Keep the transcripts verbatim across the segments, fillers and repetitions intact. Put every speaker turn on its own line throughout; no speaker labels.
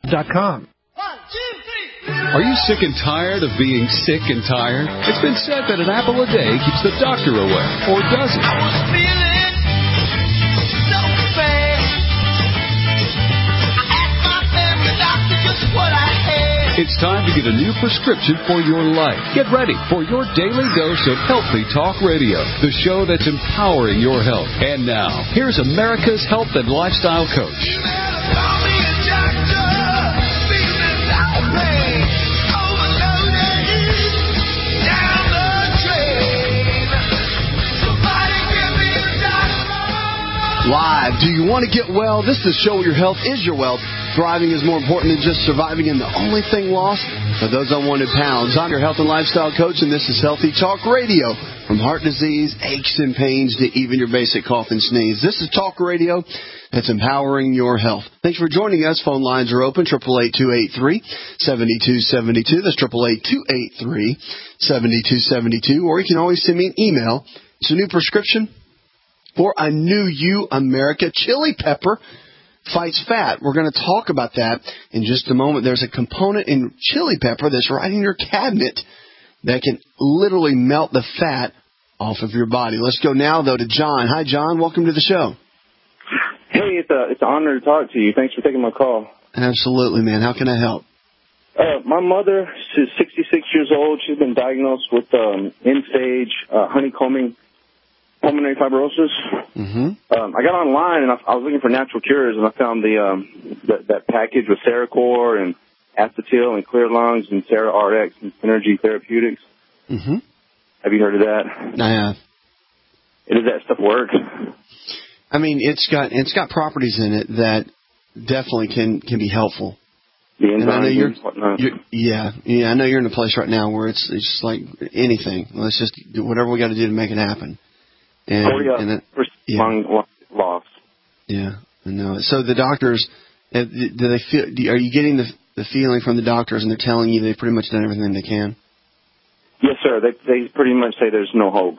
dot com.
Are you sick and tired of being sick and tired? It's been said that an apple a day keeps the doctor away, or does it?
I was feeling so bad. I asked my family doctor just what I had.
It's time to get a new prescription for your life. Get ready for your daily dose of Healthy Talk Radio, the show that's empowering your health. And now, here's America's health and lifestyle coach.
Live. Do you want to get well? This is the show where your health is your wealth. Thriving is more important than just surviving, and the only thing lost are those unwanted pounds. I'm your health and lifestyle coach, and this is Healthy Talk Radio. From heart disease, aches and pains, to even your basic cough and sneeze. This is Talk Radio that's empowering your health. Thanks for joining us. Phone lines are open, eight eight eight, two eight three, seven two seven two. That's eight eight eight, two eight three, seven two seven two. Or you can always send me an email. It's a new prescription for a new you, America. Chili pepper fights fat. We're going to talk about that in just a moment. There's a component in chili pepper that's right in your cabinet that can literally melt the fat off of your body. Let's go now, though, to John. Hi, John. Welcome to the show.
Hey, it's, a, it's an honor to talk to you. Thanks for taking my call.
Absolutely, man. How can I help?
Uh, my mother, she's sixty-six years old. She's been diagnosed with um, end-stage uh, honeycombing pulmonary fibrosis.
Mm-hmm.
Um, I got online and I, I was looking for natural cures, and I found the um, that, that package with Cerecor and Acetyl and Clear Lungs and Cera R X and Synergy Therapeutics.
Mm-hmm.
Have you heard of that?
I have.
Does that stuff work?
I mean, it's got it's got properties in it that definitely can, can be helpful.
The
enzymes and I know you're,
and whatnot.
You're, yeah, yeah. I know you're in a place right now where it's it's just like anything. Let's just do whatever we got to do to make it happen. And,
oh, yeah.
and it, yeah.
Lung, lung loss.
Yeah, I know. So the doctors, do they feel? Are you getting the the feeling from the doctors, and they're telling you they've pretty much done everything they can?
Yes, sir. They they pretty much say there's no hope.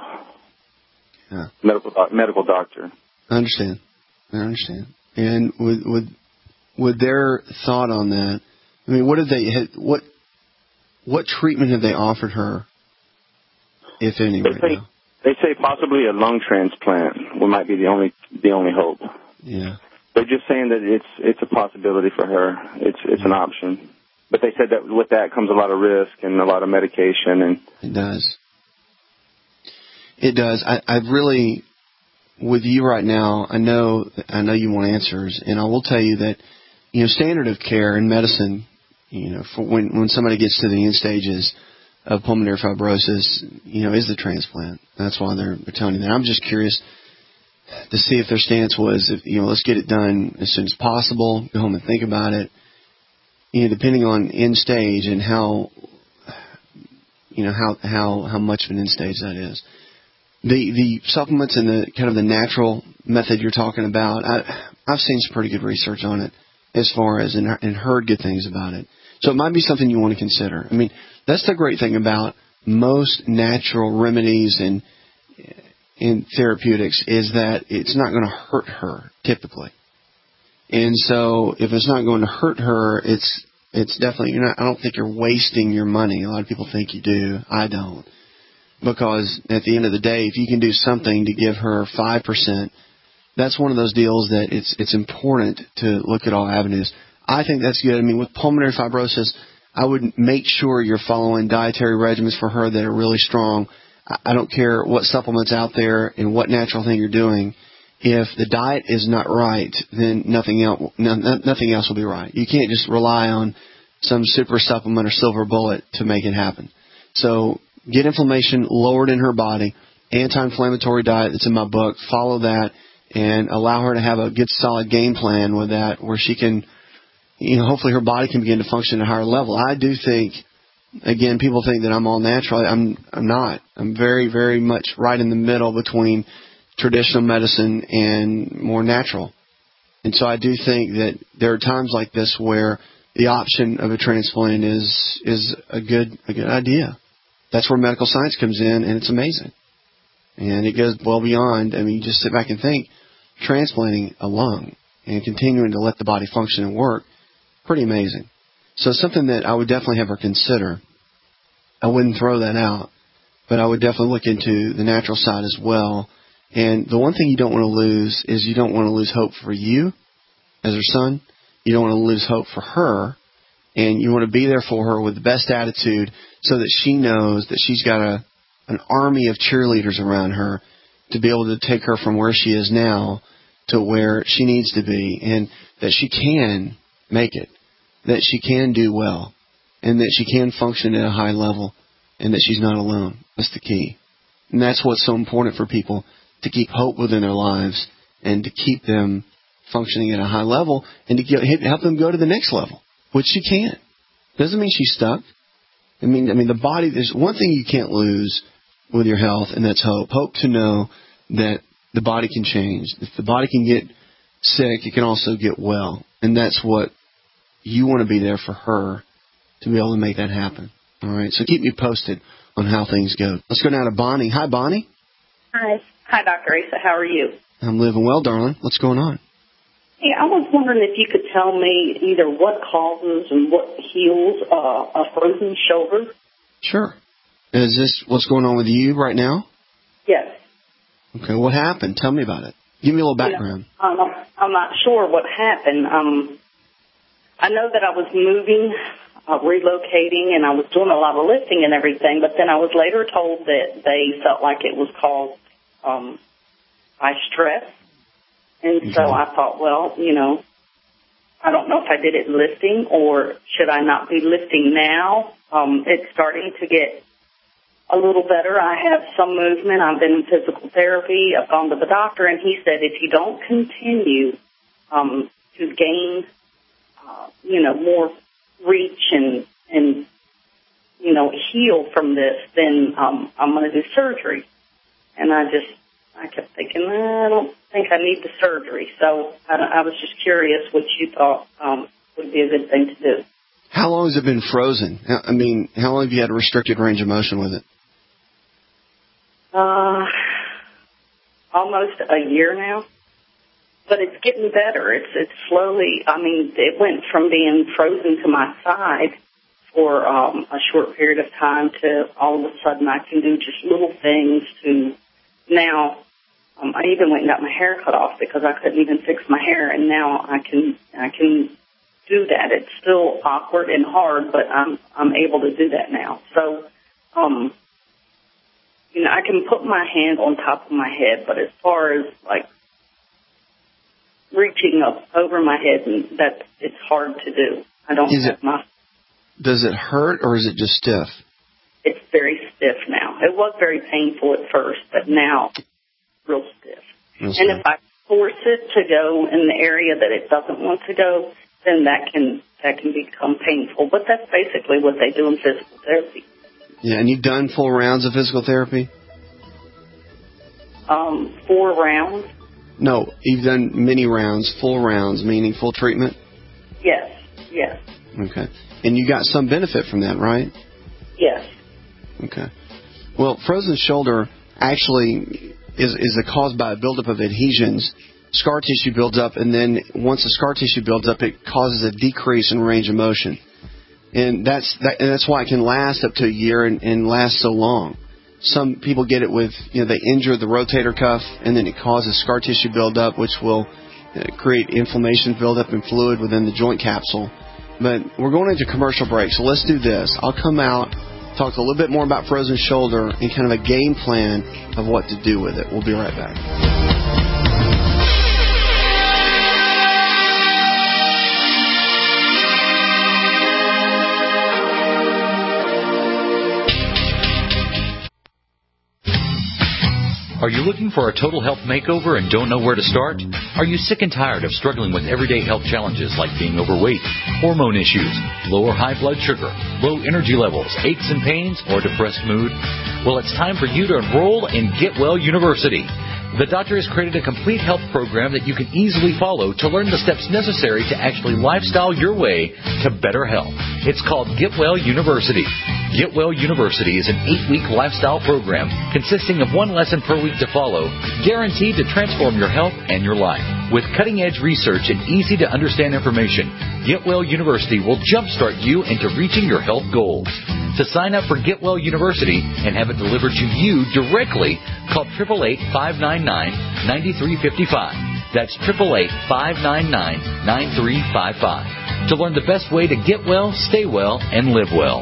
Yeah.
Medical medical doctor.
I understand. I understand. And with with with their thought on that, I mean, what have they what what treatment have they offered her, if any,
they
right
say,
now?
They say possibly a lung transplant might be the only the only hope.
Yeah.
They're just saying that it's it's a possibility for her. It's it's an option. But they said that with that comes a lot of risk and a lot of medication. And
it does. It does. I, I really, with you right now, I know I know you want answers, and I will tell you that, you know, standard of care in medicine, you know, for when when somebody gets to the end stages of pulmonary fibrosis, you know, is the transplant. That's why they're, they're telling you that. I'm just curious to see if their stance was, if, you know, let's get it done as soon as possible, go home and think about it. You know, depending on end stage and how, you know, how how how much of an end stage that is. The the supplements and the kind of the natural method you're talking about, I, I've seen some pretty good research on it as far as and, and heard good things about it. So it might be something you want to consider. I mean, that's the great thing about most natural remedies and in therapeutics is that it's not going to hurt her typically. And so if it's not going to hurt her, it's it's definitely you're not. I don't think you're wasting your money. A lot of people think you do. I don't, because at the end of the day, if you can do something to give her five percent, that's one of those deals that it's it's important to look at all avenues. I think that's good. I mean, with pulmonary fibrosis, I would make sure you're following dietary regimens for her that are really strong. I don't care what supplements out there and what natural thing you're doing. If the diet is not right, then nothing else, nothing else will be right. You can't just rely on some super supplement or silver bullet to make it happen. So get inflammation lowered in her body, anti-inflammatory diet that's in my book, follow that, and allow her to have a good solid game plan with that where she can, you know, hopefully her body can begin to function at a higher level. I do think, again, people think that I'm all natural. I'm I'm not. I'm very, very much right in the middle between traditional medicine and more natural. And so I do think that there are times like this where the option of a transplant is is a good a good idea. That's where medical science comes in, and it's amazing. And it goes well beyond, I mean, you just sit back and think, transplanting a lung and continuing to let the body function and work, pretty amazing. So it's something that I would definitely have her consider. I wouldn't throw that out, but I would definitely look into the natural side as well. And the one thing you don't want to lose is you don't want to lose hope for you as her son. You don't want to lose hope for her. And you want to be there for her with the best attitude so that she knows that she's got a an army of cheerleaders around her to be able to take her from where she is now to where she needs to be, and that she can make it, that she can do well, and that she can function at a high level, and that she's not alone. That's the key. And that's what's so important for people, to keep hope within their lives and to keep them functioning at a high level and to get, help them go to the next level, which she can. Doesn't mean she's stuck. I mean, I mean, the body, there's one thing you can't lose with your health, and that's hope. Hope to know that the body can change. If the body can get sick, it can also get well. And that's what you want to be there for her to be able to make that happen. All right, so keep me posted on how things go. Let's go down to Bonnie. Hi, Bonnie.
Hi. Hi, Doctor Asa. How are you?
I'm living well, darling. What's going on?
Hey, I was wondering if you could tell me either what causes and what heals uh, a frozen shoulder.
Sure. Is this what's going on with you right now?
Yes.
Okay, what happened? Tell me about it. Give me a little background.
You know, um, I'm not sure what happened. Um, I know that I was moving, uh, relocating, and I was doing a lot of lifting and everything, but then I was later told that they felt like it was caused um, by stress. And
okay.
so I thought, well, you know, I don't know if I did it lifting or should I not be lifting now. Um, it's starting to get a little better. I have some movement. I've been in physical therapy. I've gone to the doctor, and he said if you don't continue um, to gain, uh, you know, more reach and, and, you know, heal from this, then um, I'm going to do surgery. And I just, I kept thinking, I don't think I need the surgery. So I, I was just curious what you thought um, would be a good thing to do.
How long has it been frozen? I mean, how long have you had a restricted range of motion with it?
Uh, almost a year now. But it's getting better. It's it's slowly, I mean, it went from being frozen to my side for um, a short period of time to all of a sudden I can do just little things to now. Um, I even went and got my hair cut off because I couldn't even fix my hair, and now I can I can do that. It's still awkward and hard, but I'm I'm able to do that now. So, um, you know, I can put my hand on top of my head, but as far as like reaching up over my head, and that it's hard to do. I don't
is
have
it,
my.
Does it hurt or is it just stiff?
It's very stiff now. It was very painful at first, but now real stiff.
Real
and
stiff.
if I force it to go in the area that it doesn't want to go, then that can that can become painful. But that's basically what they do in physical therapy.
Yeah, and you've done full rounds of physical therapy?
Um, four rounds.
No, you've done many rounds, full rounds, meaning full treatment?
Yes, yes,
Okay. And you got some benefit from that, right?
yes.
Okay. Well, frozen shoulder actually is is caused by a buildup of adhesions. Scar tissue builds up, and then once the scar tissue builds up, it causes a decrease in range of motion. And that's that, and that's why it can last up to a year and, and last so long. Some people get it with, you know, they injure the rotator cuff, and then it causes scar tissue buildup, which will uh, create inflammation buildup and fluid within the joint capsule. But we're going into commercial break, so let's do this. I'll come out, talk a little bit more about frozen shoulder and kind of a game plan of what to do with it. We'll be right back.
Are you looking for a total health makeover and don't know where to start? Are you sick and tired of struggling with everyday health challenges like being overweight, hormone issues, low or high blood sugar, low energy levels, aches and pains, or depressed mood? Well, it's time for you to enroll in Get Well University. The doctor has created a complete health program that you can easily follow to learn the steps necessary to actually lifestyle your way to better health. It's called Get Well University. Get Well University is an eight-week lifestyle program consisting of one lesson per week to follow, guaranteed to transform your health and your life. With cutting-edge research and easy-to-understand information, Get Well University will jumpstart you into reaching your health goals. To sign up for Get Well University and have it delivered to you directly, call eight eight eight, five nine nine, nine three five five. That's eight eight eight, five nine nine, nine three five five. To learn the best way to get well, stay well, and live well.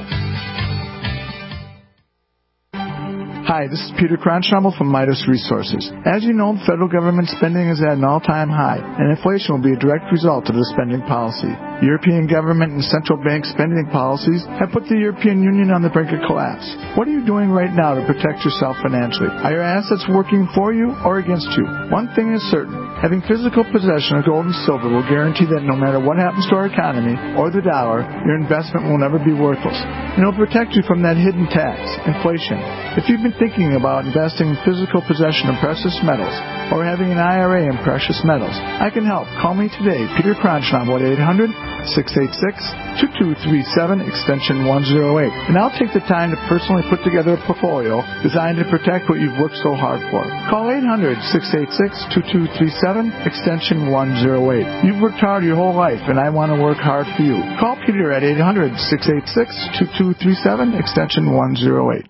Hi, this is Peter Kronschamel from Midas Resources. As you know, federal government spending is at an all-time high, and inflation will be a direct result of the spending policy. European government and central bank spending policies have put the European Union on the brink of collapse. What are you doing right now to protect yourself financially? Are your assets working for you or against you? One thing is certain. Having physical possession of gold and silver will guarantee that no matter what happens to our economy or the dollar, your investment will never be worthless. And it will protect you from that hidden tax, inflation. If you've been thinking about investing in physical possession of precious metals or having an I R A in precious metals, I can help. Call me today, Peter Kronschamel, at eight hundred, six eight six, two two three seven, extension one oh eight. And I'll take the time to personally put together a portfolio designed to protect what you've worked so hard for. Call eight hundred, six eight six, two two three seven, extension one oh eight. You've worked hard your whole life, and I want to work hard for you. Call Peter at eight hundred, six eight six, two two three seven, extension one oh eight.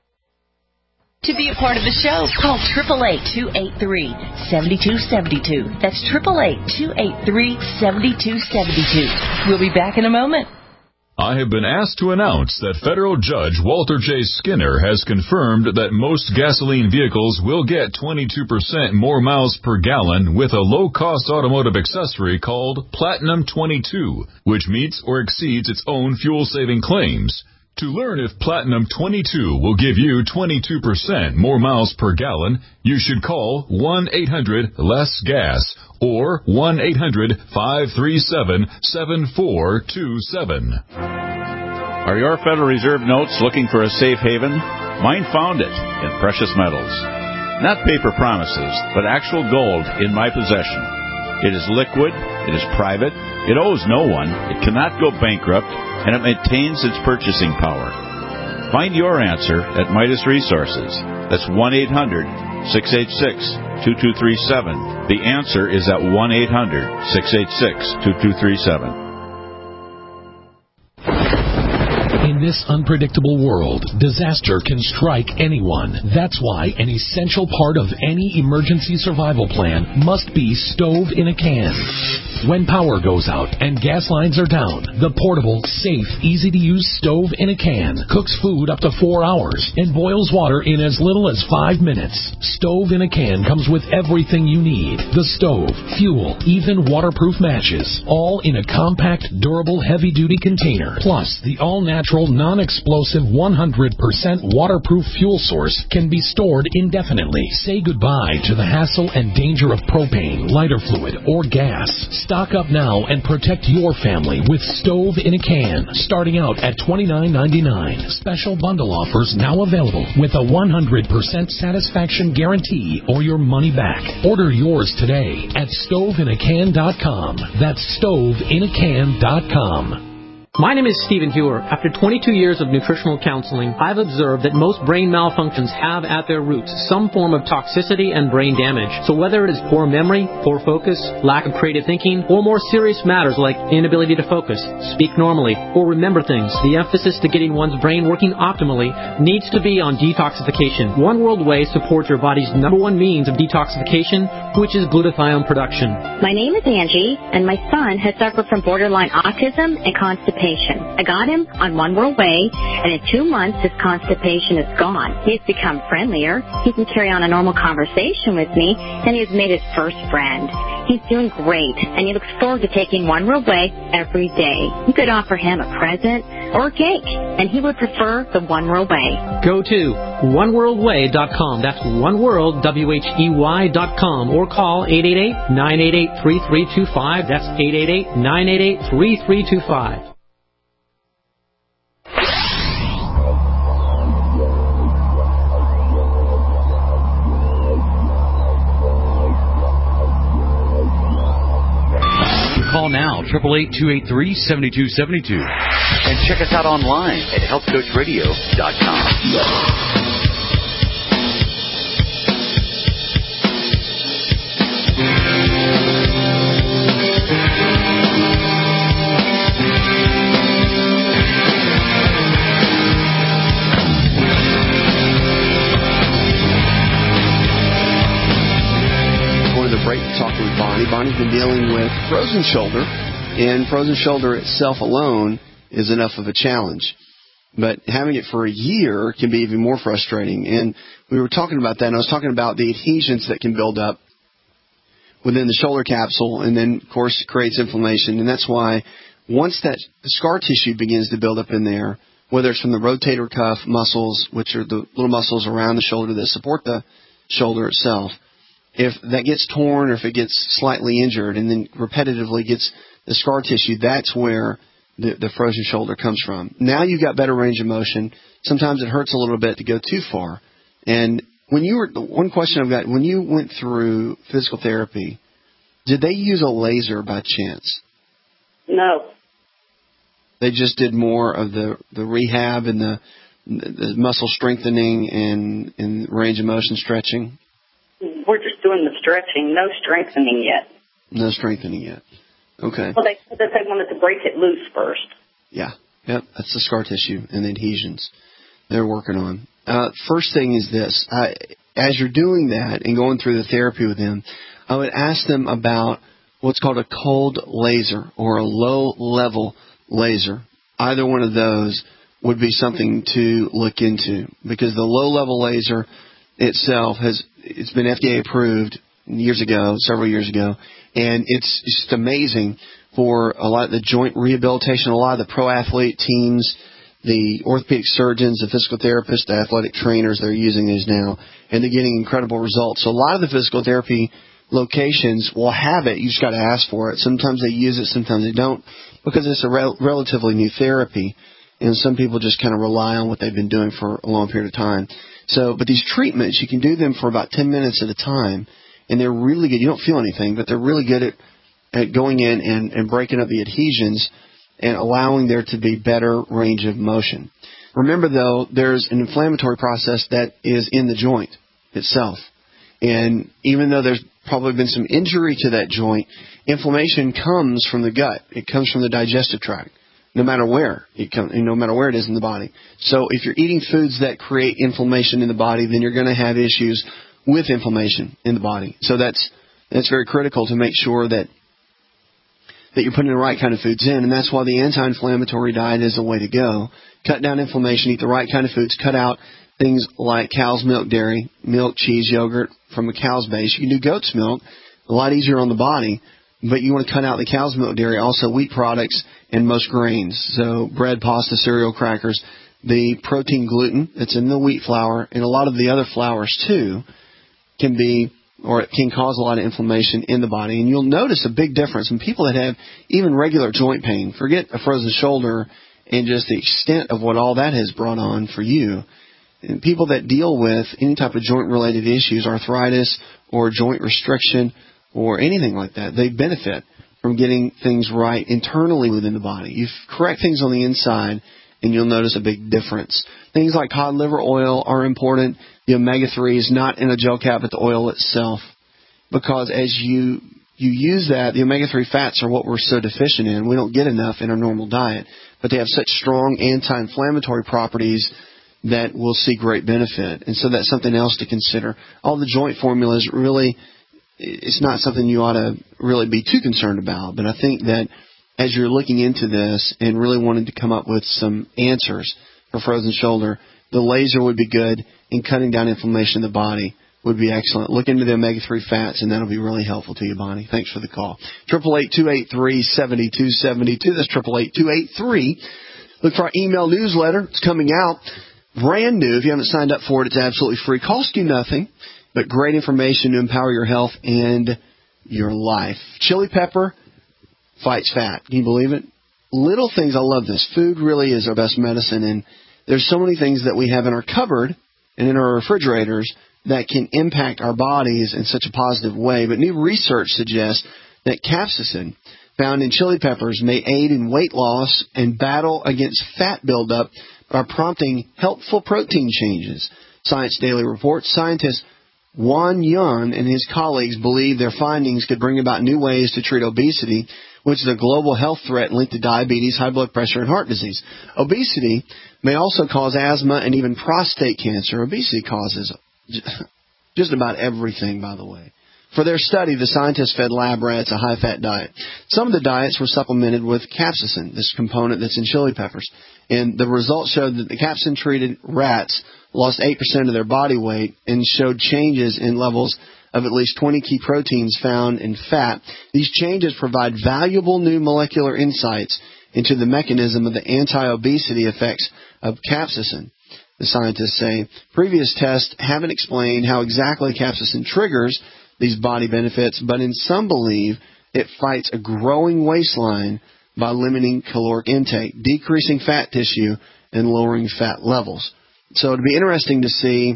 To be a part of the show, call eight eight eight, two eight three, seven two seven two. That's eight eight eight, two eight three, seven two seven two. We'll be back in a moment.
I have been asked to announce that Federal Judge Walter J. Skinner has confirmed that most gasoline vehicles will get twenty-two percent more miles per gallon with a low-cost automotive accessory called Platinum twenty-two, which meets or exceeds its own fuel-saving claims. To learn if Platinum twenty-two will give you twenty-two percent more miles per gallon, you should call one eight hundred, less gas or one eight hundred, five three seven, seven four two seven.
Are your Federal Reserve notes looking for a safe haven? Mine found it in precious metals. Not paper promises, but actual gold in my possession. It is liquid, it is private, it owes no one, it cannot go bankrupt, and it maintains its purchasing power. Find your answer at Midas Resources. That's one eight hundred, six eight six, two two three seven. The answer is at one eight hundred, six eight six, two two three seven.
In this unpredictable world, disaster can strike anyone. That's why an essential part of any emergency survival plan must be stove in a can. When power goes out and gas lines are down, the portable, safe, easy-to-use stove in a can cooks food up to four hours and boils water in as little as five minutes. Stove in a can comes with everything you need. The stove, fuel, even waterproof matches, all in a compact, durable, heavy-duty container. Plus, the all-natural, non-explosive, one hundred percent waterproof fuel source can be stored indefinitely. Say goodbye to the hassle and danger of propane, lighter fluid, or gas. Stock up now and protect your family with Stove in a Can, starting out at twenty-nine ninety-nine. Special bundle offers now available with a one hundred percent satisfaction guarantee or your money back. Order yours today at stove in a can dot com. That's stove in a can dot com.
My name is Stephen Hewer. After twenty-two years of nutritional counseling, I've observed that most brain malfunctions have at their roots some form of toxicity and brain damage. So whether it is poor memory, poor focus, lack of creative thinking, or more serious matters like inability to focus, speak normally, or remember things, the emphasis to getting one's brain working optimally needs to be on detoxification. One World Whey supports your body's number one means of detoxification, which is glutathione production.
My name is Angie, and my son has suffered from borderline autism and constipation. I got him on One World Whey, and in two months his constipation is gone. He's become friendlier. He can carry on a normal conversation with me, and he has made his first friend. He's doing great, and he looks forward to taking One World Whey every day. You could offer him a present or a cake, and he would prefer the One World Whey.
Go to one world way dot com. That's one world, W H E Y dot com, or call eight eight eight, nine eight eight, three three two five. That's eight eight eight, nine eight eight, three three two five.
Call now, eight eight eight, two eight three, seven two seven two. And check us out online at health coach radio dot com.
Bonnie's been dealing with frozen shoulder, and frozen shoulder itself alone is enough of a challenge. But having it for a year can be even more frustrating. And we were talking about that, and I was talking about the adhesions that can build up within the shoulder capsule, and then, of course, creates inflammation. And that's why once that scar tissue begins to build up in there, whether it's from the rotator cuff muscles, which are the little muscles around the shoulder that support the shoulder itself, if that gets torn or if it gets slightly injured and then repetitively gets the scar tissue, that's where the, the frozen shoulder comes from. Now you've got better range of motion. Sometimes it hurts a little bit to go too far. And when you were, one question I've got, when you went through physical therapy, did they use a laser by chance?
No.
They just did more of the, the rehab and the, the muscle strengthening and, and range of motion stretching?
We're just doing the stretching, no strengthening yet.
No strengthening yet. Okay.
Well, they said that they wanted to break it loose first.
Yeah. Yep. That's the scar tissue and the adhesions they're working on. Uh, first thing is this. I, as you're doing that and going through the therapy with them, I would ask them about what's called a cold laser or a low-level laser. Either one of those would be something to look into, because the low-level laser itself has it's been F D A approved years ago, several years ago, and it's just amazing for a lot of the joint rehabilitation, a lot of the pro athlete teams, the orthopedic surgeons, the physical therapists, the athletic trainers, they're using these now, and they're getting incredible results. So a lot of the physical therapy locations will have it. You just got to ask for it. Sometimes they use it, sometimes they don't, because it's a rel- relatively new therapy, and some people just kind of rely on what they've been doing for a long period of time. So, but these treatments, you can do them for about ten minutes at a time, and they're really good. You don't feel anything, but they're really good at, at going in and, and breaking up the adhesions and allowing there to be better range of motion. Remember, though, there's an inflammatory process that is in the joint itself. And even though there's probably been some injury to that joint, inflammation comes from the gut. It comes from the digestive tract, no matter where it comes, no matter where it is in the body. So if you're eating foods that create inflammation in the body, then you're going to have issues with inflammation in the body. So that's that's very critical to make sure that that you're putting the right kind of foods in, and that's why the anti-inflammatory diet is the way to go. Cut down inflammation, eat the right kind of foods, cut out things like cow's milk, dairy, milk, cheese, yogurt from a cow's base. You can do goat's milk, a lot easier on the body, but you want to cut out the cow's milk, dairy, also wheat products and most grains. So bread, pasta, cereal, crackers, the protein gluten that's in the wheat flour, and a lot of the other flours too, can be or it can cause a lot of inflammation in the body. And you'll notice a big difference in people that have even regular joint pain. Forget a frozen shoulder and just the extent of what all that has brought on for you. And people that deal with any type of joint-related issues, arthritis or joint restriction or anything like that, they benefit from getting things right internally within the body. You correct things on the inside, and you'll notice a big difference. Things like cod liver oil are important. The omega threes, not in a gel cap, but the oil itself. Because as you you use that, the omega three fats are what we're so deficient in. We don't get enough in our normal diet. But they have such strong anti-inflammatory properties that will see great benefit. And so that's something else to consider. All the joint formulas really, it's not something you ought to really be too concerned about. But I think that as you're looking into this and really wanting to come up with some answers for frozen shoulder, the laser would be good, and cutting down inflammation in the body would be excellent. Look into the omega three fats, and that'll be really helpful to you, Bonnie. Thanks for the call. eight eight eight, two eight three, seven two seven two. That's eight eight eight, two eight three. Look for our email newsletter. It's coming out. Brand new. If you haven't signed up for it, it's absolutely free. Cost you nothing, but great information to empower your health and your life. Chili pepper fights fat. Can you believe it? Little things. I love this. Food really is our best medicine, and there's so many things that we have in our cupboard and in our refrigerators that can impact our bodies in such a positive way. But new research suggests that capsaicin found in chili peppers may aid in weight loss and battle against fat buildup by prompting helpful protein changes. Science Daily reports scientist Juan Yun and his colleagues believe their findings could bring about new ways to treat obesity, which is a global health threat linked to diabetes, high blood pressure, and heart disease. Obesity may also cause asthma and even prostate cancer. Obesity causes just about everything, by the way. For their study, the scientists fed lab rats a high-fat diet. Some of the diets were supplemented with capsaicin, this component that's in chili peppers. And the results showed that the capsaicin-treated rats lost eight percent of their body weight and showed changes in levels of at least twenty key proteins found in fat. These changes provide valuable new molecular insights into the mechanism of the anti-obesity effects of capsaicin, the scientists say. Previous tests haven't explained how exactly capsaicin triggers these body benefits, but in some believe it fights a growing waistline by limiting caloric intake, decreasing fat tissue, and lowering fat levels. So it'd be interesting to see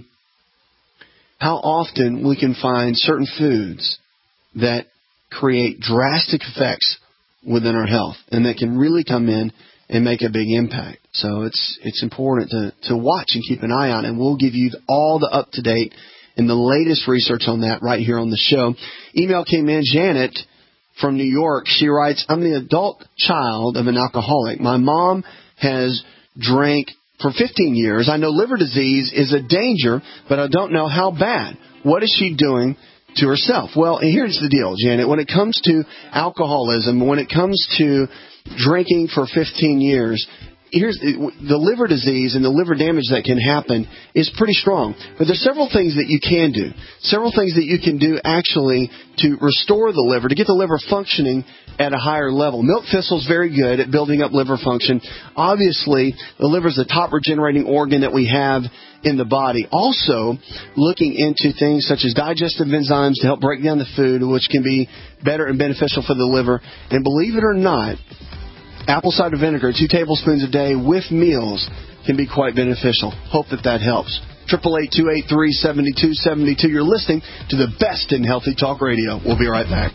how often we can find certain foods that create drastic effects within our health and that can really come in and make a big impact. So it's it's important to, to watch and keep an eye on, and we'll give you all the up-to-date and the latest research on that right here on the show. Email came in, Janet from New York. She writes, I'm the adult child of an alcoholic. My mom has drank for fifteen years. I know liver disease is a danger, but I don't know how bad. What is she doing to herself? Well, here's the deal, Janet. When it comes to alcoholism, when it comes to drinking for fifteen years, here's the liver disease and the liver damage that can happen is pretty strong. But there's several things that you can do. Several things that you can do actually to restore the liver, to get the liver functioning at a higher level. Milk thistle is very good at building up liver function. Obviously, the liver is the top regenerating organ that we have in the body. Also, looking into things such as digestive enzymes to help break down the food, which can be better and beneficial for the liver. And believe it or not, apple cider vinegar, two tablespoons a day with meals, can be quite beneficial. Hope that that helps. eight eight eight, two eight three, seven two seven two. You're listening to the best in Healthy Talk Radio. We'll be right back.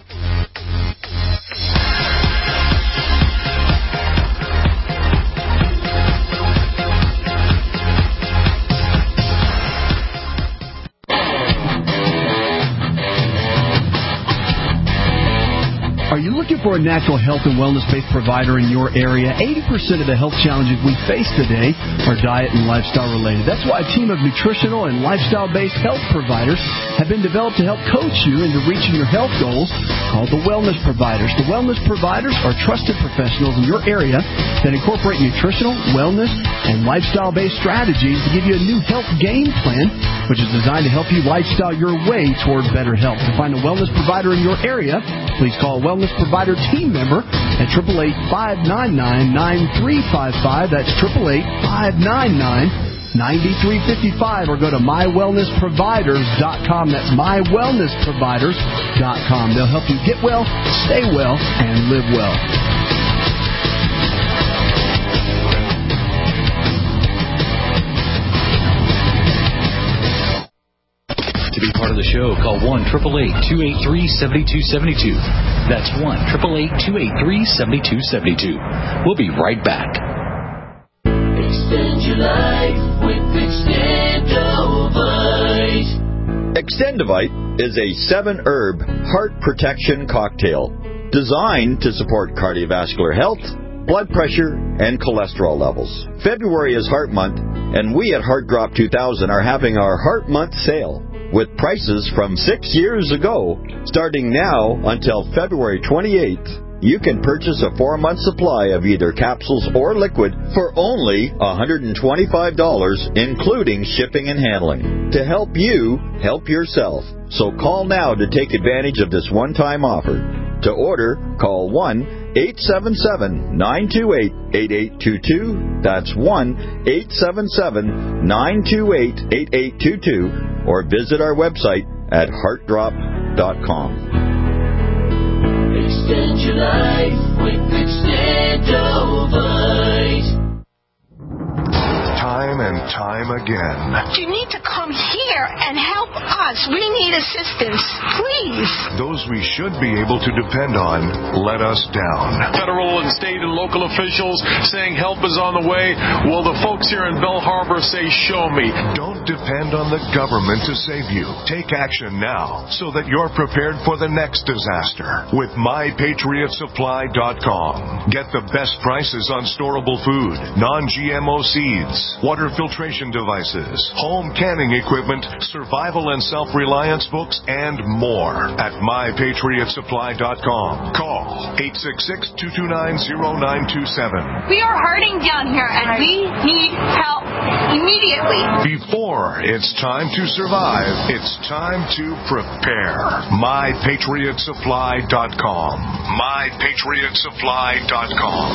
Are you looking for a natural health and wellness-based provider in your area? eighty percent of the health challenges we face today are diet and lifestyle related. That's why a team of nutritional and lifestyle-based health providers have been developed to help coach you into reaching your health goals, called the Wellness Providers. The Wellness Providers are trusted professionals in your area that incorporate nutritional, wellness, and lifestyle-based strategies to give you a new health game plan, which is designed to help you lifestyle your way toward better health. To find a wellness provider in your area, please call a Wellness Provider team member at eight eight eight, five nine nine, nine three five five. That's eight eight eight, five nine nine, nine three five five, or go to my wellness providers dot com. That's my wellness providers dot com. They'll help you get well, stay well, and live well.
To be part of the show, call one eight eight eight, two eight three, seven two seven two. That's one eight eight eight, two eight three, seven two seven two. We'll be right back.
Extend your life with Extendovite.
Extendovite is a seven-herb heart protection cocktail designed to support cardiovascular health, blood pressure, and cholesterol levels. February is Heart Month, and we at Heart Drop two thousand are having our Heart Month sale, with prices from six years ago. Starting now until February twenty-eighth, you can purchase a four-month supply of either capsules or liquid for only one hundred twenty-five dollars, including shipping and handling, to help you help yourself. So call now to take advantage of this one-time offer. To order, call one eight seven seven, nine two eight, eight eight two two. That's one eight seven seven, nine two eight, eight eight two two. Or visit our website at heart drop dot com.
Extend your life with Extendovite.
Time and time again.
You need to come here and help us. We need assistance, please.
Those we should be able to depend on let us down.
Federal and state and local officials saying help is on the way. Well, the folks here in Belle Harbor say, show me.
Don't depend on the government to save you. Take action now so that you're prepared for the next disaster with my patriot supply dot com. Get the best prices on storable food, non G M O seeds, water filtration devices, home canning equipment, survival and self-reliance books, and more at my patriot supply dot com. Call eight six six, two two nine, zero nine two seven.
We are hurting down here, and we need help immediately.
Before it's time to survive, it's time to prepare. my patriot supply dot com. my patriot supply dot com.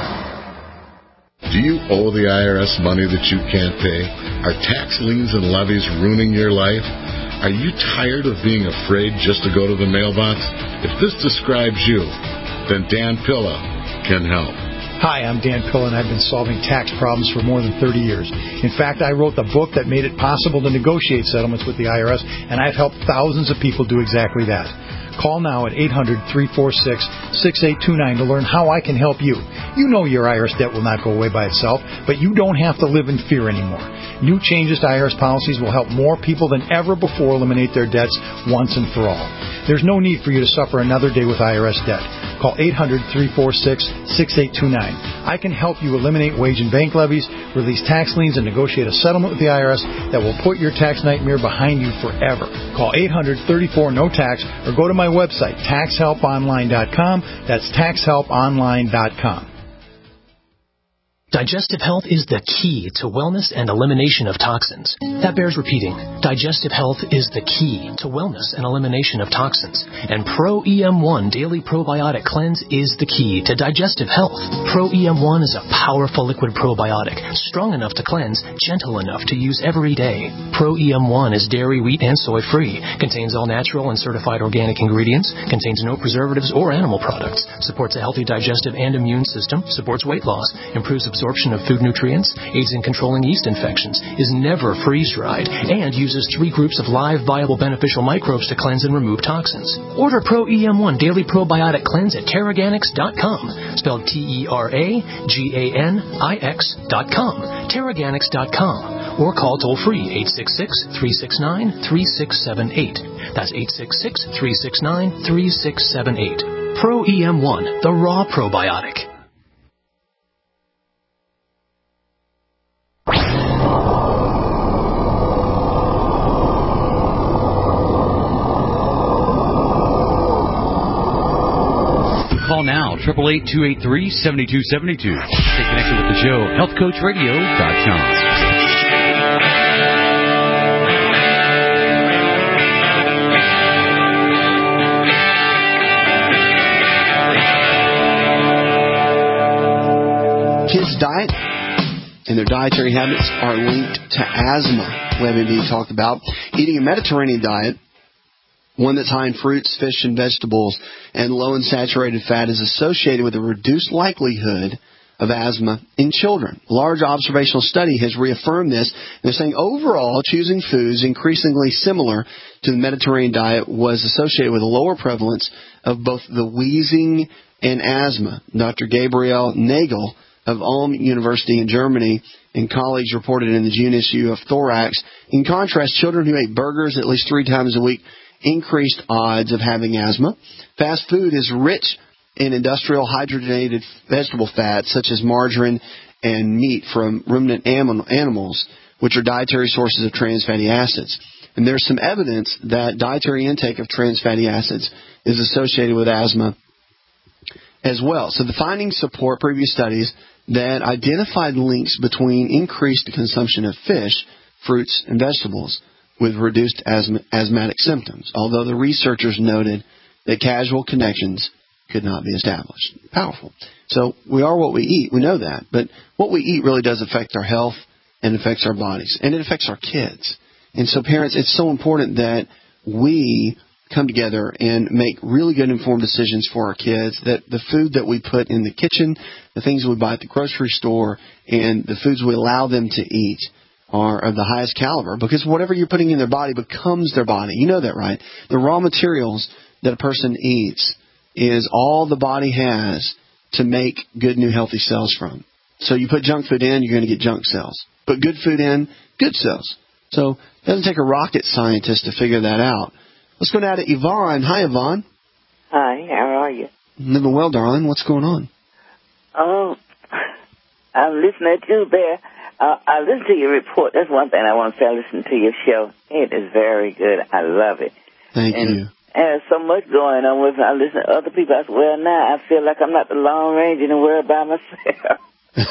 Do you owe the I R S money that you can't pay? Are tax liens and levies ruining your life? Are you tired of being afraid just to go to the mailbox? If this describes you, then Dan Pilla can help.
Hi, I'm Dan Pilla, and I've been solving tax problems for more than thirty years. In fact, I wrote the book that made it possible to negotiate settlements with the I R S, and I've helped thousands of people do exactly that. Call now at eight hundred, three four six, six eight two nine to learn how I can help you. You know your I R S debt will not go away by itself, but you don't have to live in fear anymore. New changes to I R S policies will help more people than ever before eliminate their debts once and for all. There's no need for you to suffer another day with I R S debt. Call eight hundred, three four six, six eight two nine. I can help you eliminate wage and bank levies, release tax liens, and negotiate a settlement with the I R S that will put your tax nightmare behind you forever. Call eight hundred, thirty-four, no tax or go to my website, tax help online dot com. That's tax help online dot com.
Digestive health is the key to wellness and elimination of toxins. That bears repeating. Digestive health is the key to wellness and elimination of toxins. And Pro E M one Daily Probiotic Cleanse is the key to digestive health. Pro E M one is a powerful liquid probiotic, strong enough to cleanse, gentle enough to use every day. Pro E M one is dairy, wheat, and soy-free, contains all natural and certified organic ingredients, contains no preservatives or animal products, supports a healthy digestive and immune system, supports weight loss, improves absorption of food nutrients, aids in controlling yeast infections, is never freeze-dried, and uses three groups of live, viable, beneficial microbes to cleanse and remove toxins. Order Pro E M one Daily Probiotic Cleanse at Teraganix dot com, spelled T E R A G A N I X dot com, Teraganix dot com, or call toll-free eight six six, three six nine, three six seven eight. That's eight six six, three six nine, three six seven eight. Pro E M one, the raw probiotic.
Call now, eight eight eight, two eight three, seven two seven two. Stay connected with the show, health coach radio dot com.
Kids' diet and their dietary habits are linked to asthma. WebMD talked about eating a Mediterranean diet, one that's high in fruits, fish, and vegetables, and low in saturated fat, is associated with a reduced likelihood of asthma in children. A large observational study has reaffirmed this. They're saying overall, choosing foods increasingly similar to the Mediterranean diet was associated with a lower prevalence of both the wheezing and asthma. Doctor Gabriel Nagel of Ulm University in Germany and colleagues reported in the June issue of Thorax. In contrast, children who ate burgers at least three times a week increased odds of having asthma. Fast food is rich in industrial hydrogenated vegetable fats such as margarine and meat from ruminant animals, which are dietary sources of trans fatty acids. And there's some evidence that dietary intake of trans fatty acids is associated with asthma as well. So the findings support previous studies that identified links between increased consumption of fish, fruits, and vegetables with reduced asthma, asthmatic symptoms, although the researchers noted that causal connections could not be established. Powerful. So we are what we eat. We know that. But what we eat really does affect our health and affects our bodies. And it affects our kids. And so parents, it's so important that we come together and make really good informed decisions for our kids, that the food that we put in the kitchen, the things we buy at the grocery store, and the foods we allow them to eat are of the highest caliber, because whatever you're putting in their body becomes their body. You know that, right? The raw materials that a person eats is all the body has to make good, new, healthy cells from. So you put junk food in, you're going to get junk cells. Put good food in, good cells. So it doesn't take a rocket scientist to figure that out. Let's go now to Yvonne. Hi, Yvonne.
Hi, how are you?
Living well, darling. What's going on?
Oh, I'm listening to you there. I, I listen to your report. That's one thing I want to say. I listen to your show. It is very good. I love it.
Thank
and,
you.
And there's so much going on with it. I listen to other people. I say, well, now I feel like I'm not the Lone Ranger in the world by myself.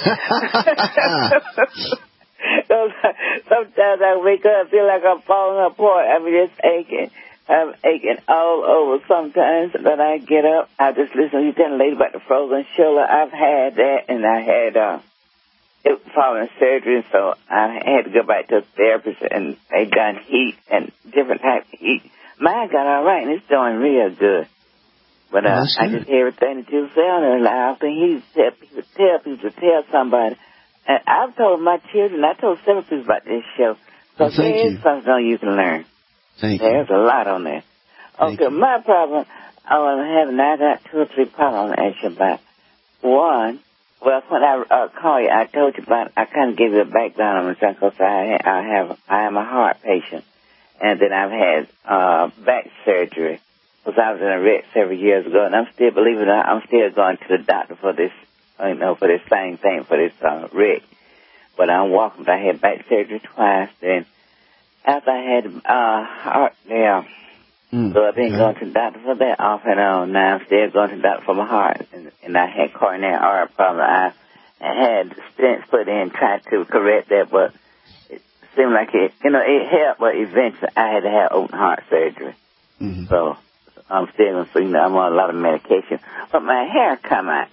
Sometimes I wake up and feel like I'm falling apart. I'm just aching. I'm aching all over sometimes. But I get up. I just listen. You telling lady about the frozen shoulder. I've had that, and I had uh, it following surgery, so I had to go back to a therapist, and they done heat and different types of heat. Mine got all right, and it's doing real good. But uh,
oh,
I just hear everything that you say on there. Like, I think he tell people, tell people, tell somebody. And I've told my children, I told several people about this show. So
well, thank
there's
you.
something you can learn.
Thank
there's
you.
a lot on there.
Thank
okay,
you.
my problem, I'm having, I got two or three problems to ask you about. One, well, when I uh, called you, I told you about, I kind of gave you a background on myself because I, I have, I am a heart patient. And then I've had uh, back surgery because I was in a wreck several years ago, and I'm still, believe it or not, I'm still going to the doctor for this, you know, for this same thing, for this uh, wreck. But I'm walking. I had back surgery twice. Then after I had uh, heart there,
mm,
so I've been
okay.
going to the doctor for that off and on. Now I'm still going to the doctor for my heart, and, and I had coronary artery problem. I, I had stents put in, tried to correct that, but it seemed like it, you know, it helped. But eventually, I had to have open heart surgery.
Mm-hmm.
So I'm still, so you know, I'm on a lot of medication, but my hair come out.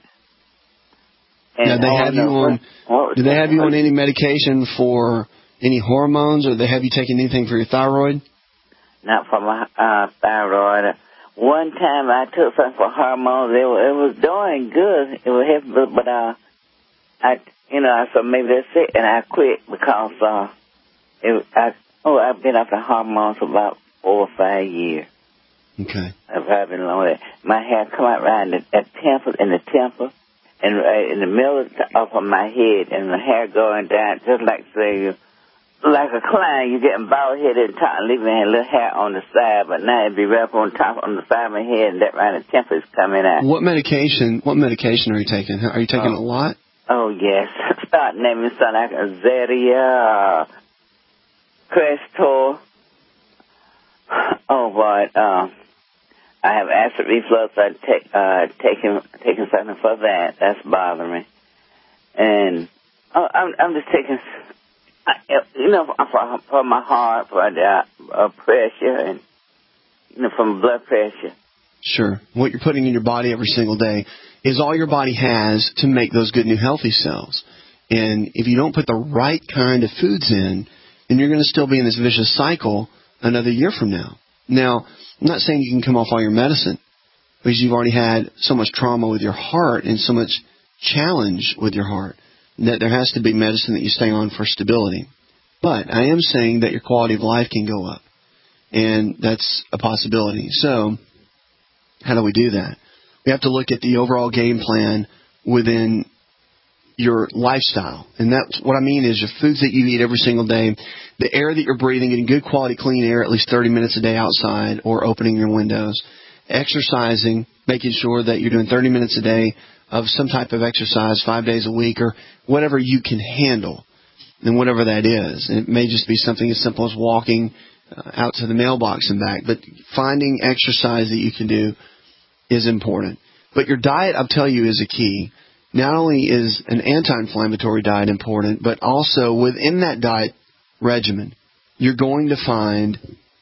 And
now, they have you on, do they have you on any medication for any hormones, or they have you taking anything for your thyroid?
Not for my uh, thyroid. One time I took something for hormones. It, it was doing good. It was helping, but uh, I, you know, I thought maybe that's it, and I quit because uh, it, I, oh, I've been off the hormones for about four or five years.
Okay.
I've had been long with it. My hair come out around the, the temple, in the temple. And uh, in the middle of, up on my head, and the hair going down, just like say, like a clown, you getting bald headed and top, leaving a little hair on the side, but now it'd be right up on top, on the side of my head, and that right the temple is coming out.
What medication? What medication are you taking? Are you taking
oh.
a lot?
Oh yes, start naming something like Zeria, Crestor. Oh boy, um. I have acid reflux. I take uh, taking taking something for that. That's bothering me, and oh, I'm I'm just taking, you know, for, for my heart, for the uh, pressure, and you know, from blood pressure.
Sure. What you're putting in your body every single day is all your body has to make those good new healthy cells. And if you don't put the right kind of foods in, then you're going to still be in this vicious cycle another year from now. Now, I'm not saying you can come off all your medicine because you've already had so much trauma with your heart and so much challenge with your heart that there has to be medicine that you stay on for stability. But I am saying that your quality of life can go up, and that's a possibility. So how do we do that? We have to look at the overall game plan within your lifestyle. And that's what I mean is your foods that you eat every single day, the air that you're breathing, getting good quality clean air at least thirty minutes a day outside or opening your windows, exercising, making sure that you're doing thirty minutes a day of some type of exercise five days a week or whatever you can handle, and whatever that is. And it may just be something as simple as walking uh, out to the mailbox and back, but finding exercise that you can do is important. But your diet, I'll tell you, is a key. Not only is an anti-inflammatory diet important, but also within that diet regimen, you're going to find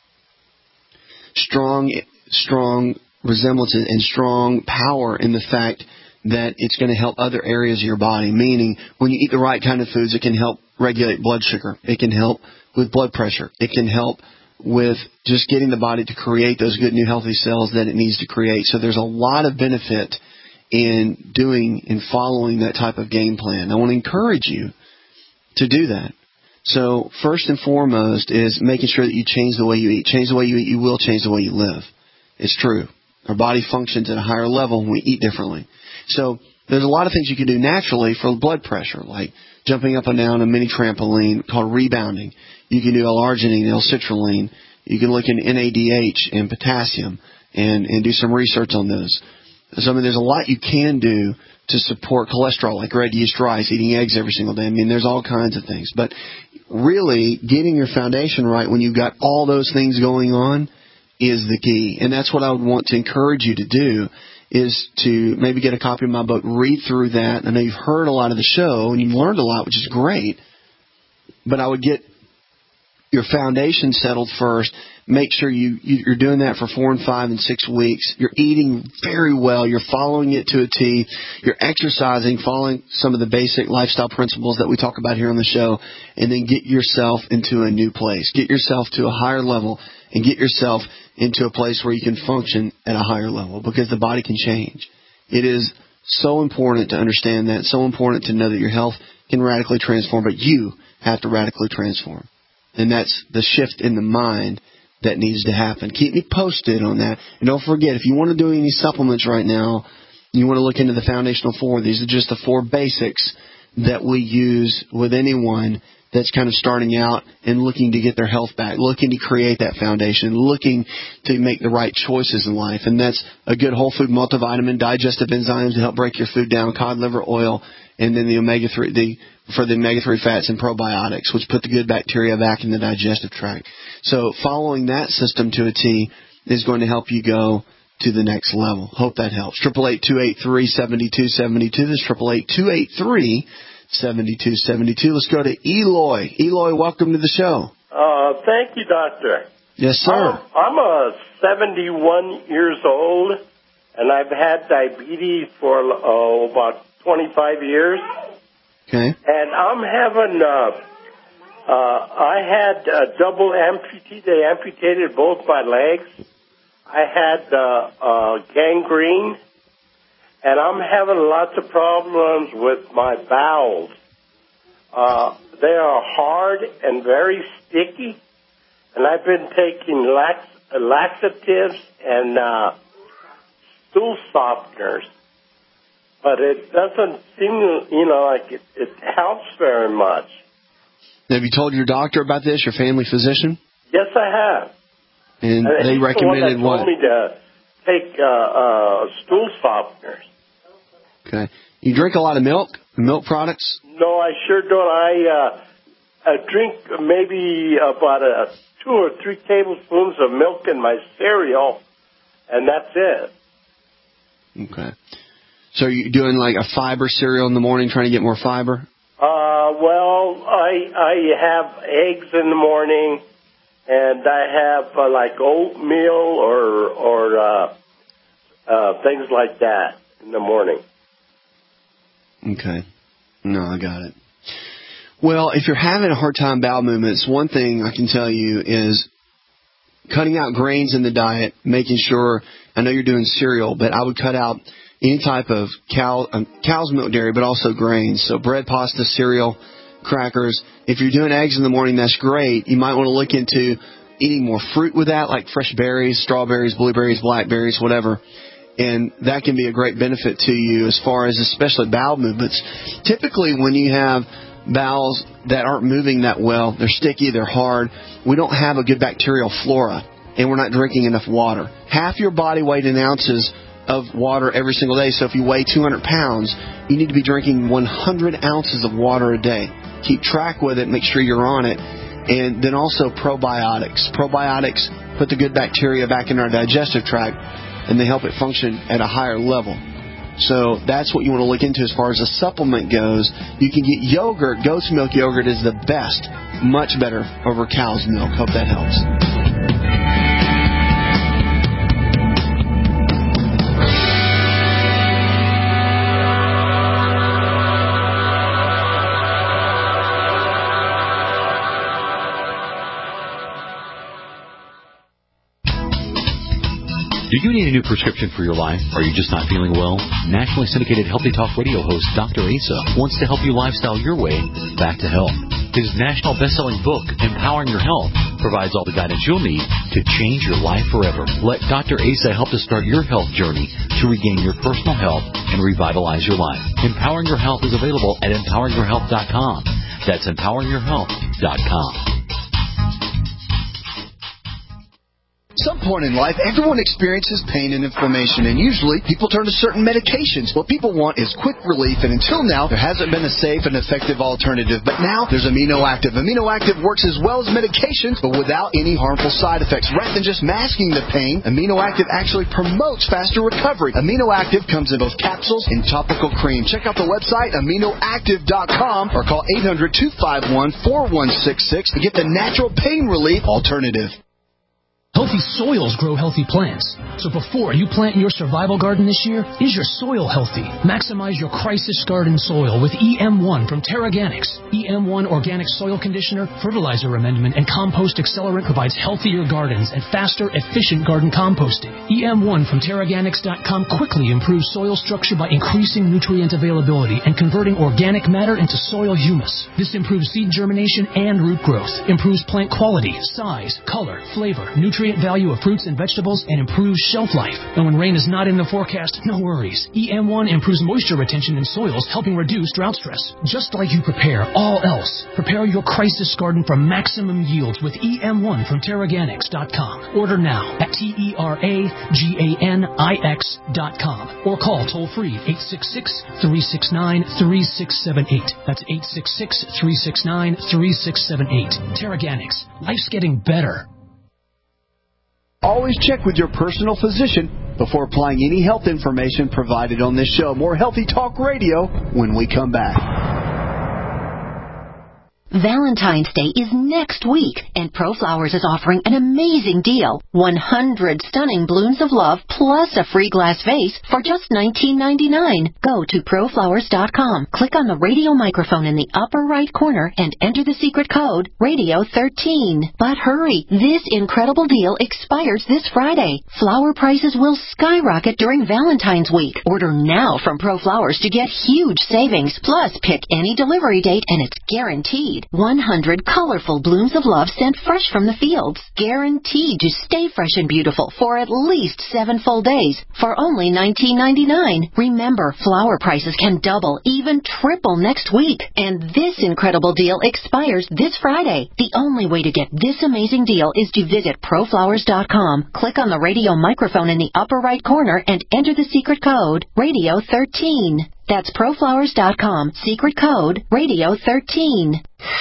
strong, strong resemblance and strong power in the fact that it's going to help other areas of your body. Meaning, when you eat the right kind of foods, it can help regulate blood sugar. It can help with blood pressure. It can help with just getting the body to create those good new healthy cells that it needs to create. So there's a lot of benefit in doing and following that type of game plan. I want to encourage you to do that. So first and foremost is making sure that you change the way you eat. Change the way you eat, you will change the way you live. It's true. Our body functions at a higher level when we eat differently. So there's a lot of things you can do naturally for blood pressure, like jumping up and down a mini trampoline called rebounding. You can do L-arginine, L-citrulline. You can look in N A D H and potassium and, and do some research on those. So, I mean, there's a lot you can do to support cholesterol, like red yeast rice, eating eggs every single day. I mean, there's all kinds of things. But really, getting your foundation right when you've got all those things going on is the key. And that's what I would want to encourage you to do, is to maybe get a copy of my book, read through that. I know you've heard a lot of the show, and you've learned a lot, which is great. But I would get your foundation settled first. Make sure you, you're doing that for four and five and six weeks. You're eating very well. You're following it to a T. You're exercising, following some of the basic lifestyle principles that we talk about here on the show, and then get yourself into a new place. Get yourself to a higher level and get yourself into a place where you can function at a higher level, because the body can change. It is so important to understand that, so important to know that your health can radically transform, but you have to radically transform. And that's the shift in the mind that needs to happen. Keep me posted on that. And don't forget, if you want to do any supplements right now, you want to look into the Foundational Four. These are just the four basics that we use with anyone that's kind of starting out and looking to get their health back, looking to create that foundation, looking to make the right choices in life. And that's a good whole food multivitamin, digestive enzymes to help break your food down, cod liver oil, and then the omega three, the for the omega three fats and probiotics, which put the good bacteria back in the digestive tract. So following that system to a T is going to help you go to the next level. Hope that helps. Triple eight two eight three seventy two seventy two. This is triple eight two eight three seventy two seventy two. Let's go to Eloy. Eloy, welcome to the show.
Uh, thank you, doctor.
Yes, sir.
I'm, I'm a seventy-one years old, and I've had diabetes for uh, about twenty-five years.
Okay.
And I'm having, uh, uh, I had uh, double amputee. They amputated both my legs. I had uh, uh, gangrene, and I'm having lots of problems with my bowels. Uh, they are hard and very sticky, and I've been taking lax, laxatives and uh, stool softeners. But it doesn't seem, you know, like it, it helps very much.
Have you told your doctor about this, your family physician?
Yes, I have.
And,
and
they
he's
recommended
the one
what?
that told me to take uh, uh, stool softeners.
Okay. You drink a lot of milk, milk products?
No, I sure don't. I, uh, I drink maybe about a two or three tablespoons of milk in my cereal, and that's it.
Okay. So you're doing like a fiber cereal in the morning, trying to get more fiber?
Uh, well, I I have eggs in the morning, and I have uh, like oatmeal or or uh, uh, things like that in the morning.
Okay. No, I got it. Well, if you're having a hard time bowel movements, one thing I can tell you is cutting out grains in the diet, making sure, I know you're doing cereal, but I would cut out any type of cow, um, cow's milk dairy, but also grains. So bread, pasta, cereal, crackers. If you're doing eggs in the morning, that's great. You might want to look into eating more fruit with that, like fresh berries, strawberries, blueberries, blackberries, whatever. And that can be a great benefit to you as far as especially bowel movements. Typically when you have bowels that aren't moving that well, they're sticky, they're hard, we don't have a good bacterial flora, and we're not drinking enough water. Half your body weight in ounces of water every single day. So if you weigh two hundred pounds, you need to be drinking one hundred ounces of water a day. Keep track with it, make sure you're on it. And then also probiotics. Probiotics put the good bacteria back in our digestive tract, and they help it function at a higher level. So that's what you want to look into as far as a supplement goes. You can get yogurt. Goat's milk yogurt is the best. Much better over cow's milk. Hope that helps.
Do you need a new prescription for your life? Are you just not feeling well? Nationally syndicated Healthy Talk radio host Doctor Asa wants to help you lifestyle your way back to health. His national best-selling book, Empowering Your Health, provides all the guidance you'll need to change your life forever. Let Doctor Asa help to start your health journey to regain your personal health and revitalize your life. Empowering Your Health is available at empowering your health dot com. That's empowering your health dot com.
Some point in life, everyone experiences pain and inflammation, and usually people turn to certain medications. What people want is quick relief, and until now, there hasn't been a safe and effective alternative. But now, there's Amino Active. Amino Active works as well as medications, but without any harmful side effects. Rather than just masking the pain, Amino Active actually promotes faster recovery. Amino Active comes in both capsules and topical cream. Check out the website, amino active dot com, or call eight hundred, two five one, four one six six to get the natural pain relief alternative.
Healthy soils grow healthy plants. So before you plant your survival garden this year, is your soil healthy? Maximize your crisis garden soil with E M one from Terraganics. E M one Organic Soil Conditioner, Fertilizer Amendment, and Compost Accelerant provides healthier gardens and faster, efficient garden composting. E M one from Terraganics dot com quickly improves soil structure by increasing nutrient availability and converting organic matter into soil humus. This improves seed germination and root growth, improves plant quality, size, color, flavor, nutrient value of fruits and vegetables, and improves shelf life. And when rain is not in the forecast, no worries. E M one improves moisture retention in soils, helping reduce drought stress. Just like you prepare all else, prepare your crisis garden for maximum yields with E M one from Terraganics dot com. Order now at T E R A G A N I X dot com or call toll-free eight six six, three six nine, three six seven eight. That's eight six six, three six nine, three six seven eight. Terraganics. Life's getting better.
Always check with your personal physician before applying any health information provided on this show. More Healthy Talk Radio when we come back.
Valentine's Day is next week, and ProFlowers is offering an amazing deal. one hundred stunning blooms of love plus a free glass vase for just nineteen ninety-nine. Go to pro flowers dot com, click on the radio microphone in the upper right corner, and enter the secret code radio thirteen. But hurry, this incredible deal expires this Friday. Flower prices will skyrocket during Valentine's week. Order now from ProFlowers to get huge savings. Plus, pick any delivery date, and it's guaranteed. one hundred colorful blooms of love sent fresh from the fields, guaranteed to stay fresh and beautiful for at least seven full days for only nineteen ninety-nine. Remember, flower prices can double, even triple next week, and this incredible deal expires this Friday. The only way to get this amazing deal is to visit pro flowers dot com, click on the radio microphone in the upper right corner, and enter the secret code radio thirteen. That's pro flowers dot com, secret code radio thirteen.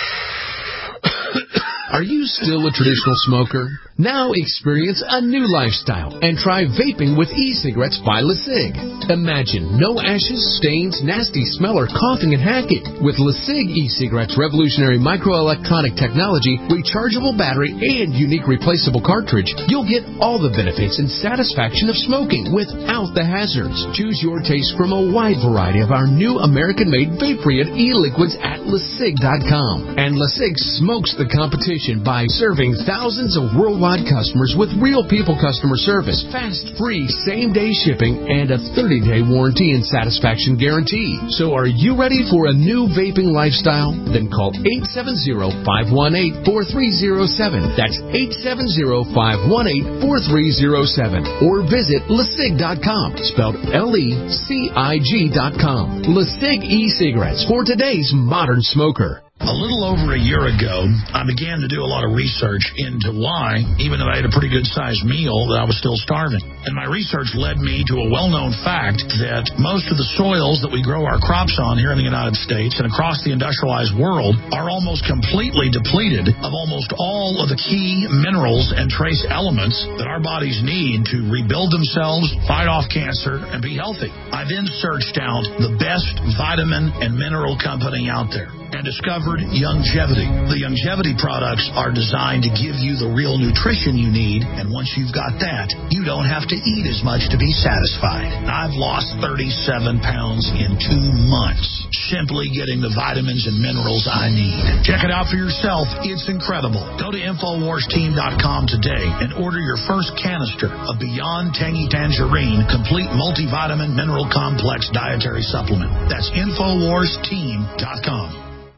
Are you still a traditional smoker? Now experience a new lifestyle and try vaping with e-cigarettes by LeSig. Imagine no ashes, stains, nasty smell, or coughing and hacking. With LeSig e-cigarettes' revolutionary microelectronic technology, rechargeable battery, and unique replaceable cartridge, you'll get all the benefits and satisfaction of smoking without the hazards. Choose your taste from a wide variety of our new American-made vape-free e-liquids at LeSig dot com. And LeSig smokes the competition by serving thousands of worldwide customers with real people customer service, fast, free, same-day shipping, and a thirty-day warranty and satisfaction guarantee. So are you ready for a new vaping lifestyle? Then call eight seven zero, five one eight, four three zero seven. That's eight seven zero, five one eight, four three zero seven. Or visit LeSig dot com, spelled L E C I G dot com. LeSig e-cigarettes for today's modern smoker.
A little over a year ago, I began to do a lot of research into why, even though I had a pretty good-sized meal, that I was still starving. And my research led me to a well-known fact that most of the soils that we grow our crops on here in the United States and across the industrialized world are almost completely depleted of almost all of the key minerals and trace elements that our bodies need to rebuild themselves, fight off cancer, and be healthy. I then searched out the best vitamin and mineral company out there and discovered Youngevity. The Youngevity products are designed to give you the real nutrition you need, and once you've got that, you don't have to eat as much to be satisfied. I've lost thirty-seven pounds in two months, simply getting the vitamins and minerals I need. Check it out for yourself. It's incredible. Go to infowars team dot com today and order your first canister of Beyond Tangy Tangerine Complete Multivitamin Mineral Complex Dietary Supplement. That's infowars team dot com.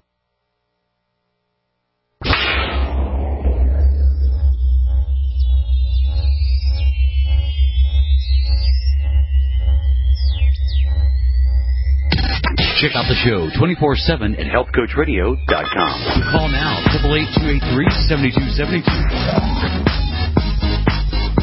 Check out the show twenty-four seven at health coach radio dot com. Call now, eight eight eight, two eight three, seven two seven two.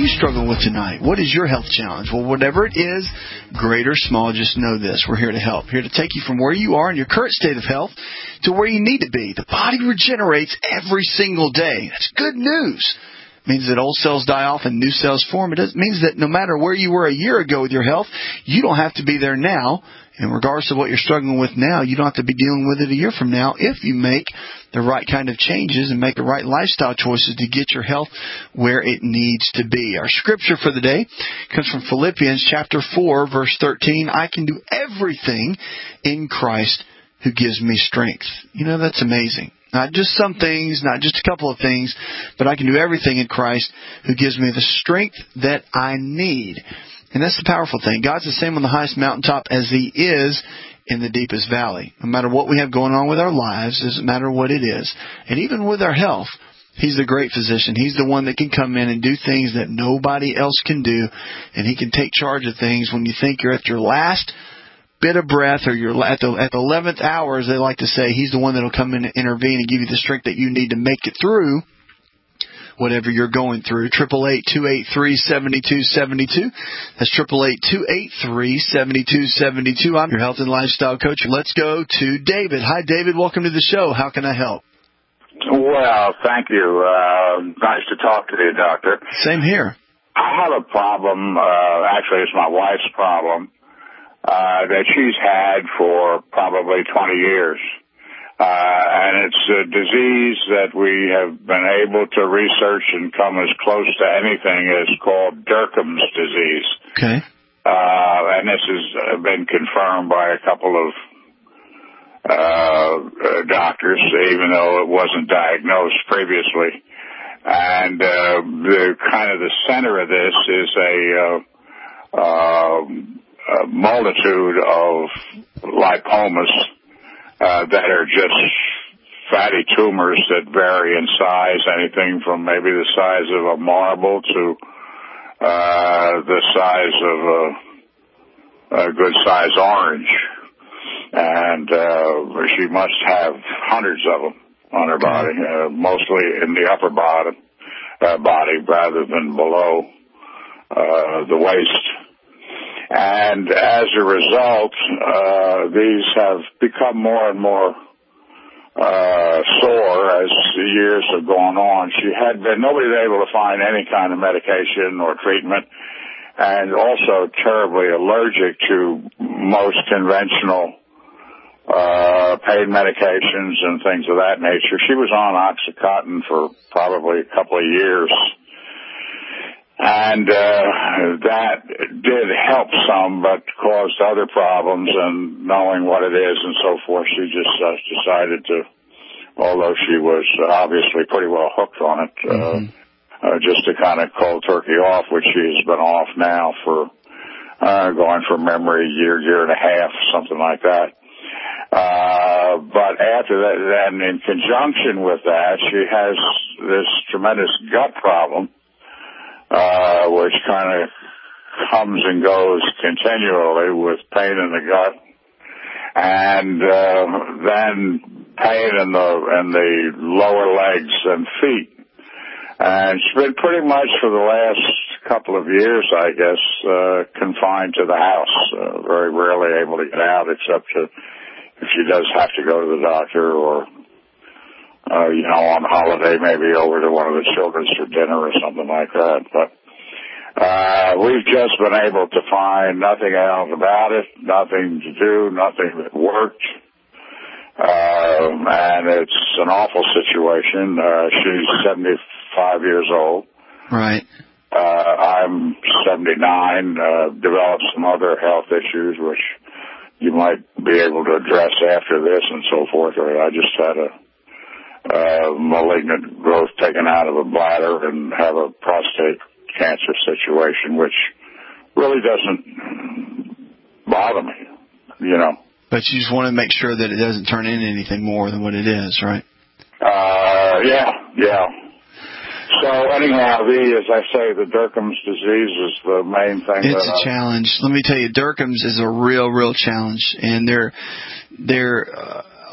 you struggling with tonight? What is your health challenge? Well, whatever it is, great or small, just know this. We're here to help. Here to take you from where you are in your current state of health to where you need to be. The body regenerates every single day. That's good news. It means that old cells die off and new cells form. It means that no matter where you were a year ago with your health, you don't have to be there now. And regardless of what you're struggling with now, you don't have to be dealing with it a year from now if you make the right kind of changes and make the right lifestyle choices to get your health where it needs to be. Our scripture for the day comes from Philippians chapter four, verse thirteen. I can do everything in Christ who gives me strength. You know, that's amazing. Not just some things, not just a couple of things, but I can do everything in Christ who gives me the strength that I need. And that's the powerful thing. God's the same on the highest mountaintop as He is in the deepest valley. No matter what we have going on with our lives, doesn't matter what it is. And even with our health, He's the great physician. He's the one that can come in and do things that nobody else can do. And He can take charge of things when you think you're at your last bit of breath or you're at the, at the eleventh hour, as they like to say. He's the one that will come in and intervene and give you the strength that you need to make it through whatever you're going through. Triple eight two eight three seventy two seventy two. That's triple eight two eight three seventy two seventy two. I'm your health and lifestyle coach. Let's go to David. Hi, David. Welcome to the show. How can I help?
Well, thank you. Uh, nice to talk to you, doctor.
Same here.
I have a problem. Uh, actually, it's my wife's problem uh, that she's had for probably twenty years. Uh, and it's a disease that we have been able to research and come as close to anything as called Derkham's disease.
Okay.
Uh, and this has been confirmed by a couple of uh, doctors, even though it wasn't diagnosed previously. And uh, the kind of the center of this is a, uh, uh, a multitude of lipomas Uh, that are just fatty tumors that vary in size, anything from maybe the size of a marble to uh, the size of a, a good-sized orange. And uh, she must have hundreds of them on her body, uh, mostly in the upper bottom, uh, body rather than below uh, the waist. And as a result, uh, these have become more and more uh, sore as the years have gone on. She had been, nobody was able to find any kind of medication or treatment, and also terribly allergic to most conventional uh, pain medications and things of that nature. She was on OxyContin for probably a couple of years. And uh, that did help some, but caused other problems, and knowing what it is and so forth, she just uh, decided to, although she was obviously pretty well hooked on it, uh, mm-hmm. uh, just to kind of cold turkey off, which she's been off now for uh, going from memory a year, year and a half, something like that. Uh, but after that, and in conjunction with that, she has this tremendous gut problem. Uh, which kind of comes and goes continually with pain in the gut, and uh, then pain in the in the lower legs and feet. And she's been pretty much for the last couple of years, I guess, uh, confined to the house, uh, very rarely able to get out, except to, if she does have to go to the doctor or, Uh, you know, on holiday, maybe over to one of the children's for dinner or something like that. But uh, we've just been able to find nothing else about it, nothing to do, nothing that worked. Um, and it's an awful situation. Uh, she's seventy-five years old.
Right.
Uh, I'm seventy-nine, uh, developed some other health issues, which you might be able to address after this and so forth. Or I just had a Uh, malignant growth taken out of a bladder and have a prostate cancer situation, which really doesn't bother me, you know.
But you just want to make sure that it doesn't turn into anything more than what it is, right?
Uh, yeah, yeah. So anyhow, the, as I say, the Derkham's disease is the main thing.
It's
that
a
I,
challenge. Let me tell you, Derkham's is a real, real challenge, and they're they're. Uh,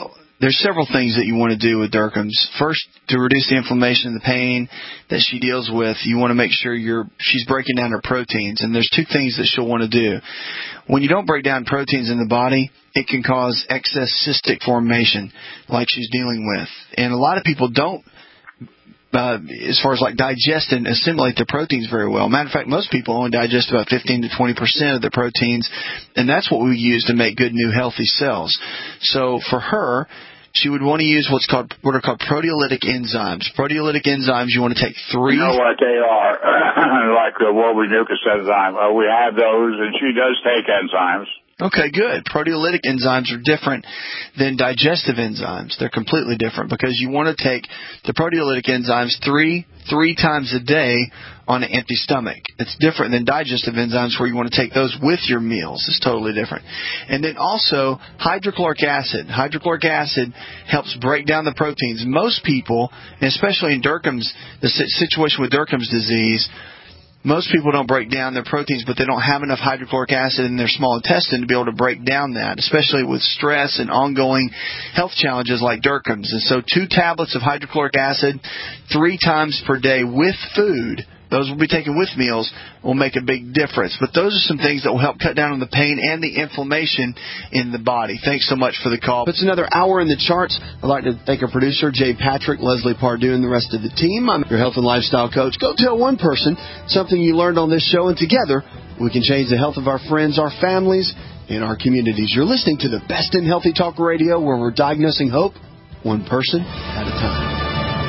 there's several things that you want to do with Durkheim's. First, to reduce the inflammation and the pain that she deals with, you want to make sure you're she's breaking down her proteins. And there's two things that she'll want to do. When you don't break down proteins in the body, it can cause excess cystic formation, like she's dealing with. And a lot of people don't, uh, as far as like digest and assimilate their proteins very well. Matter of fact, most people only digest about fifteen to twenty percent of their proteins, and that's what we use to make good, new, healthy cells. So for her, she would want to use what's called what are called proteolytic enzymes. Proteolytic enzymes, you want to take three.
You know what they are, like the Wolbe-Nucleus enzyme. Uh, we have those, and she does take enzymes.
Okay, good. Proteolytic enzymes are different than digestive enzymes. They're completely different because you want to take the proteolytic enzymes three three times a day on an empty stomach. It's different than digestive enzymes where you want to take those with your meals. It's totally different. And then also hydrochloric acid. Hydrochloric acid helps break down the proteins. Most people, and especially in Durkheim's, the situation with Durkheim's disease, most people don't break down their proteins, but they don't have enough hydrochloric acid in their small intestine to be able to break down that, especially with stress and ongoing health challenges like Durkheim's. And so two tablets of hydrochloric acid three times per day with food, those will be taken with meals, will make a big difference. But those are some things that will help cut down on the pain and the inflammation in the body. Thanks so much for the call. It's another hour in the charts. I'd like to thank our producer, Jay Patrick, Leslie Pardue, and the rest of the team. I'm your health and lifestyle coach. Go tell one person something you learned on this show, and together we can change the health of our friends, our families, and our communities. You're listening to the best in healthy talk radio, where we're diagnosing hope one person at a time.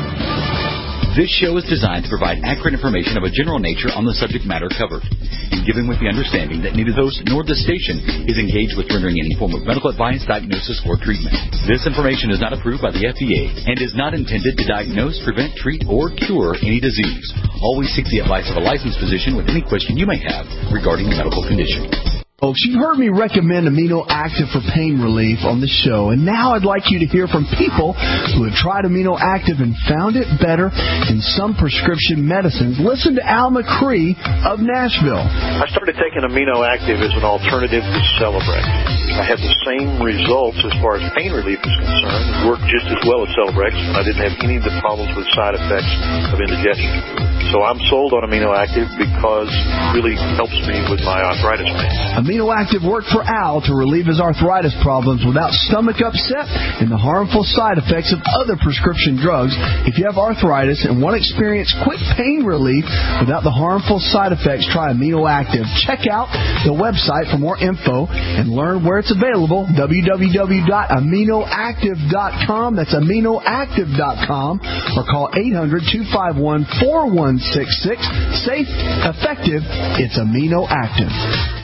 This show is designed to provide accurate information of a general nature on the subject matter covered, and given with the understanding that neither the host nor the station is engaged with rendering any form of medical advice, diagnosis, or treatment. This information is not approved by the F D A and is not intended to diagnose, prevent, treat, or cure any disease. Always seek the advice of a licensed physician with any question you may have regarding a medical condition.
Folks, you've heard me recommend Amino Active for pain relief on the show, and now I'd like you to hear from people who have tried Amino Active and found it better than some prescription medicines. Listen to Al McCree of Nashville.
I started taking Amino Active as an alternative to Celebrex. I had the same results as far as pain relief is concerned. It worked just as well as Celebrex, and I didn't have any of the problems with side effects of indigestion. So I'm sold on Amino Active because it really helps me with my arthritis pain.
Amino Active worked for Al to relieve his arthritis problems without stomach upset and the harmful side effects of other prescription drugs. If you have arthritis and want to experience quick pain relief without the harmful side effects, try Amino Active. Check out the website for more info and learn where it's available, w w w dot amino active dot com. That's amino active dot com, or call eight hundred, two five one, four one six six. Safe, effective, it's Amino Active.